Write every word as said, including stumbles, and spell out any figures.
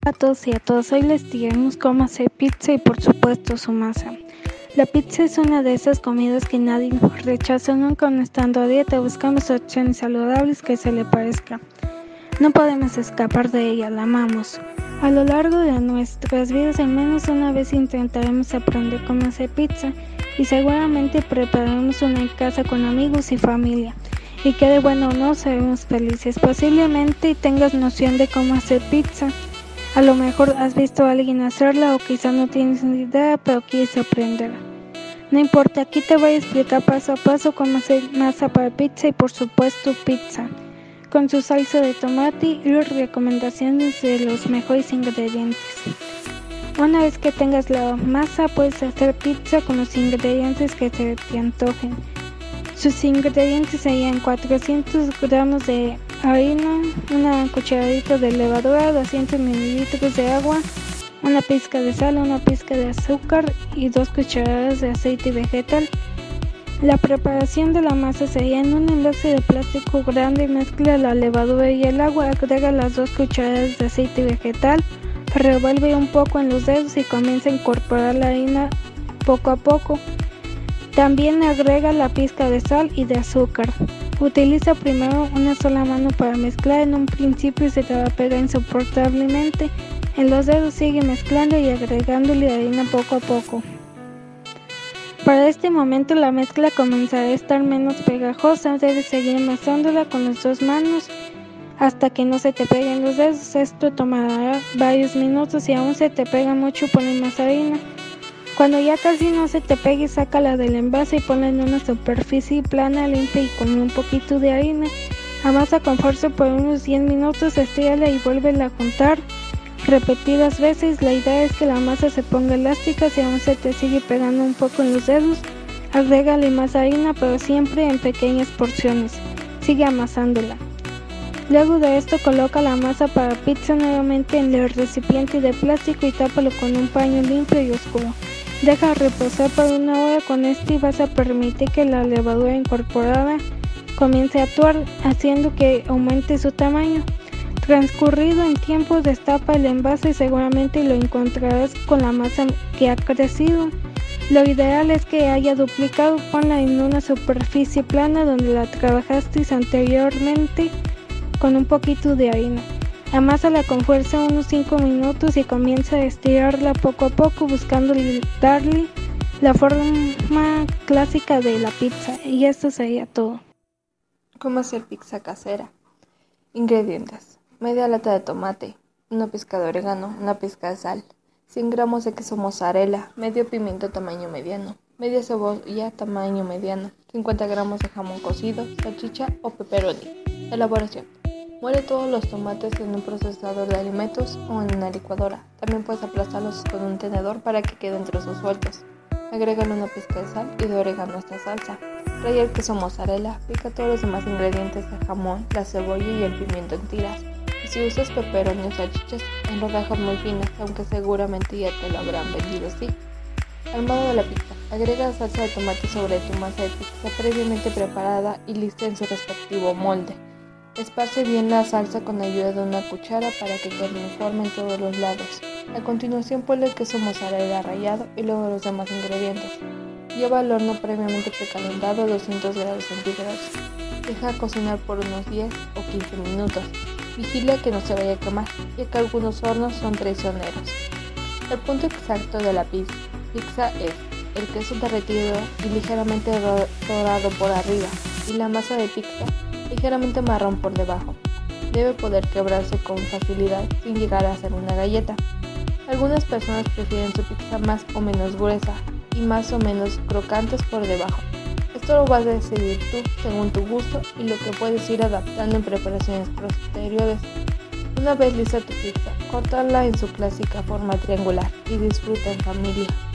A todos y a todas, hoy les diremos cómo hacer pizza y por supuesto su masa. La pizza es una de esas comidas que nadie rechaza, nunca aun estando a dieta, buscamos opciones saludables que se le parezcan. No podemos escapar de ella, la amamos. A lo largo de nuestras vidas al menos una vez intentaremos aprender cómo hacer pizza y seguramente prepararemos una en casa con amigos y familia. Y quede bueno o no, seremos felices. Posiblemente tengas noción de cómo hacer pizza. A lo mejor has visto a alguien hacerla o quizá no tienes ni idea, pero quieres aprender. No importa, aquí te voy a explicar paso a paso cómo hacer masa para pizza y por supuesto pizza, con su salsa de tomate y las recomendaciones de los mejores ingredientes. Una vez que tengas la masa, puedes hacer pizza con los ingredientes que se te antojen. Sus ingredientes serían cuatrocientos gramos de harina, una cucharadita de levadura, doscientos mililitros de agua, una pizca de sal, una pizca de azúcar y dos cucharadas de aceite vegetal. La preparación de la masa sería: en un envase de plástico grande, mezcla la levadura y el agua, agrega las dos cucharadas de aceite vegetal, revuelve un poco en los dedos y comienza a incorporar la harina poco a poco. También agrega la pizca de sal y de azúcar. Utiliza primero una sola mano para mezclar, en un principio se te va a pegar insoportablemente. En los dedos sigue mezclando y agregándole harina poco a poco. Para este momento la mezcla comenzará a estar menos pegajosa, debes seguir amasándola con las dos manos hasta que no se te peguen los dedos. Esto tomará varios minutos y aún se te pega mucho, ponle más harina. Cuando ya casi no se te pegue, sácala del envase y ponla en una superficie plana, limpia y con un poquito de harina. Amasa con fuerza por unos diez minutos, estírala y vuélvela a juntar repetidas veces. La idea es que la masa se ponga elástica. Si aún se te sigue pegando un poco en los dedos, agrégale más harina, pero siempre en pequeñas porciones. Sigue amasándola. Luego de esto, coloca la masa para pizza nuevamente en el recipiente de plástico y tápalo con un paño limpio y oscuro. Deja reposar por una hora. Con esto y vas a permitir que la levadura incorporada comience a actuar, haciendo que aumente su tamaño. Transcurrido en tiempo, destapa el envase y seguramente lo encontrarás con la masa que ha crecido. Lo ideal es que haya duplicado. Ponla en una superficie plana donde la trabajaste anteriormente con un poquito de harina. Amásala con fuerza unos cinco minutos y comienza a estirarla poco a poco, buscando darle la forma clásica de la pizza. Y esto sería todo. ¿Cómo hacer pizza casera? Ingredientes: media lata de tomate, una pizca de orégano, una pizca de sal, cien gramos de queso mozzarella, medio pimiento tamaño mediano, media cebolla tamaño mediano, cincuenta gramos de jamón cocido, salchicha o pepperoni. Elaboración: muele todos los tomates en un procesador de alimentos o en una licuadora. También puedes aplastarlos con un tenedor para que queden trozos sueltos. Agrégale una pizca de sal y de orégano a esta salsa. Raya el queso mozzarella, pica todos los demás ingredientes del jamón, la cebolla y el pimiento en tiras. Y si usas pepperoni o salchichas, en rodajas muy finas, aunque seguramente ya te lo habrán vendido así. Armado de la pizza: agrega salsa de tomate sobre tu masa de pizza previamente preparada y lista en su respectivo molde. Esparce bien la salsa con ayuda de una cuchara para que quede uniforme en todos los lados. A continuación, ponle el queso mozzarella rallado y luego los demás ingredientes. Lleva al horno previamente precalentado a doscientos grados centígrados. Deja cocinar por unos diez o quince minutos. Vigila que no se vaya a quemar, ya que algunos hornos son traicioneros. El punto exacto de la pizza, pizza es el queso derretido y ligeramente dorado por arriba, y la masa de pizza ligeramente marrón por debajo. Debe poder quebrarse con facilidad sin llegar a ser una galleta. Algunas personas prefieren su pizza más o menos gruesa y más o menos crocantes por debajo. Esto lo vas a decidir tú según tu gusto y lo que puedes ir adaptando en preparaciones posteriores. Una vez lista tu pizza, córtala en su clásica forma triangular y disfruta en familia.